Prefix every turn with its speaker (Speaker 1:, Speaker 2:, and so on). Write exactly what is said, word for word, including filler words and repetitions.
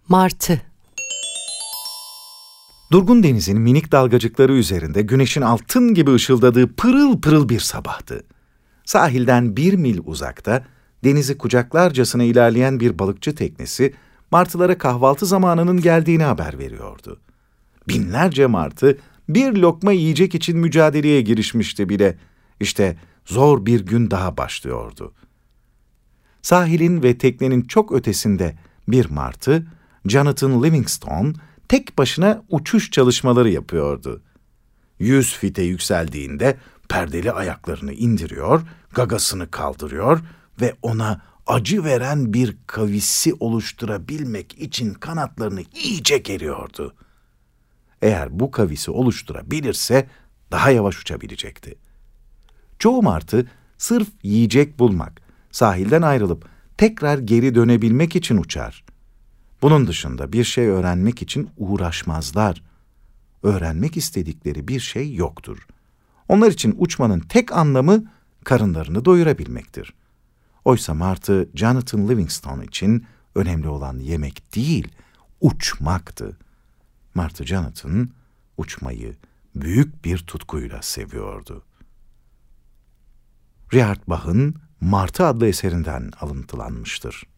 Speaker 1: Martı.
Speaker 2: Durgun denizin minik dalgacıkları üzerinde güneşin altın gibi ışıldadığı pırıl pırıl bir sabahtı. Sahilden bir mil uzakta, denizi kucaklarcasına ilerleyen bir balıkçı teknesi, martılara kahvaltı zamanının geldiğini haber veriyordu. Binlerce martı bir lokma yiyecek için mücadeleye girişmişti bile. İşte zor bir gün daha başlıyordu. Sahilin ve teknenin çok ötesinde bir martı, Jonathan Livingstone, tek başına uçuş çalışmaları yapıyordu. Yüz fite yükseldiğinde perdeli ayaklarını indiriyor, gagasını kaldırıyor ve ona acı veren bir kavisi oluşturabilmek için kanatlarını iyice geriyordu. Eğer bu kavisi oluşturabilirse daha yavaş uçabilecekti. Çoğu martı sırf yiyecek bulmak, sahilden ayrılıp tekrar geri dönebilmek için uçar. Bunun dışında bir şey öğrenmek için uğraşmazlar. Öğrenmek istedikleri bir şey yoktur. Onlar için uçmanın tek anlamı karınlarını doyurabilmektir. Oysa martı Jonathan Livingstone için önemli olan yemek değil, uçmaktı. Martı Jonathan uçmayı büyük bir tutkuyla seviyordu. Richard Bach'ın Martı adlı eserinden alıntılanmıştır.